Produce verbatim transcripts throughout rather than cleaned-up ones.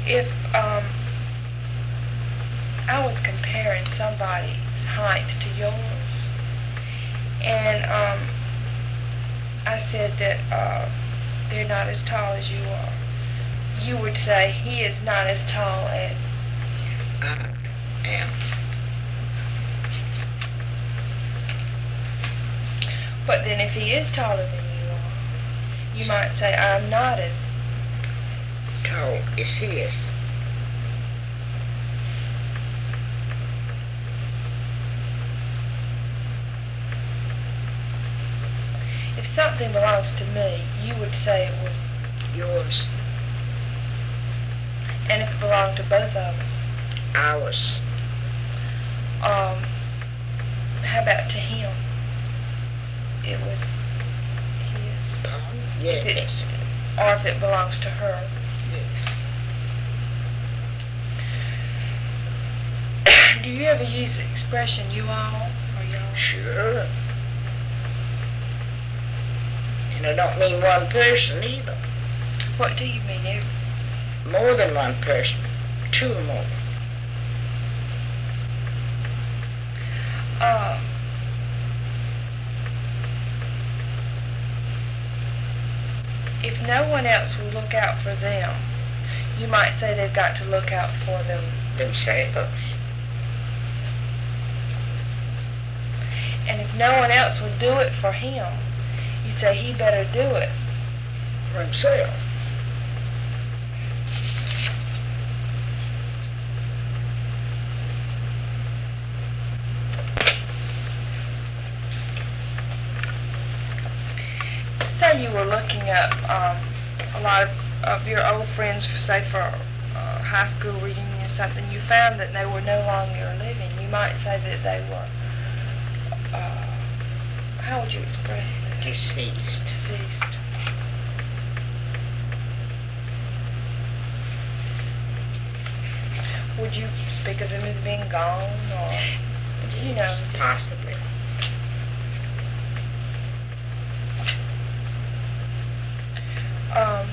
if um, I was comparing somebody's height to yours, and um, I said that uh, they're not as tall as you are, you would say he is not as tall as I am. But then if he is taller than you are, you might say I'm not as Tall as he is. If something belongs to me, you would say it was, Yours. and if it belonged to both of us, Ours. um, how about to him? It was his. Pardon? If Yes. it's, or if it belongs to her. Yes. Do you ever use the expression you all or y'all? Sure. And I don't mean one person either. What do you mean? Every, More than one person. Two or more. uh, if no one else will look out for them, you might say they've got to look out for them. Themselves. And if no one else will do it for him, you'd say he better do it. For himself. Say you were looking up um, a lot of, of your old friends, say for a high school reunion or something, you found that they were no longer living. You might say that they were, uh, how would you express it? Deceased. Deceased. Would you speak of them as being gone, or, you know, just Possibly. Um,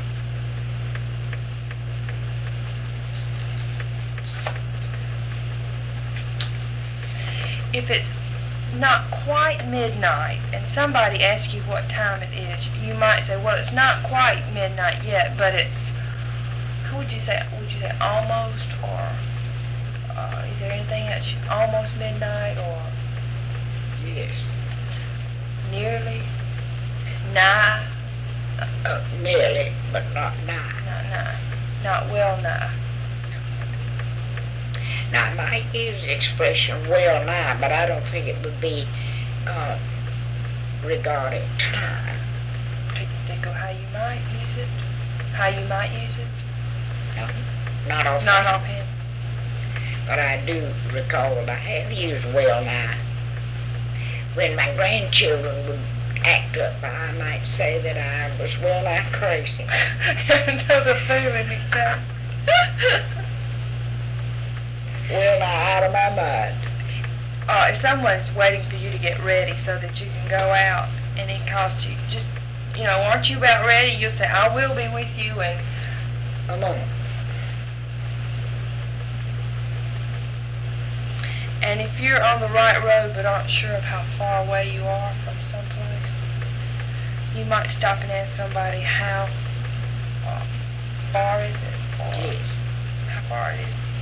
if it's not quite midnight and somebody asks you what time it is, you might say, well, it's not quite midnight yet, but it's, how would you say, would you say almost, or uh, is there anything else, almost midnight, or Yes. nearly, nigh, Uh, nearly, but not nigh. not nigh, not well nigh. Now, I might use the expression well nigh, but I don't think it would be uh, regarding time. Can you think of how you might use it? How you might use it? No, not offhand. Not offhand. But I do recall that I have used well nigh. When my grandchildren would act up, I might say that I was well nigh crazy. Another feeling, exactly. Well nigh out of my mind. Uh, if someone's waiting for you to get ready so that you can go out, and it costs you just, you know, aren't you about ready? You'll say, I will be with you, and A moment. and if you're on the right road but aren't sure of how far away you are from someplace, you might stop and ask somebody how uh, far is it, or Yes. how far it is.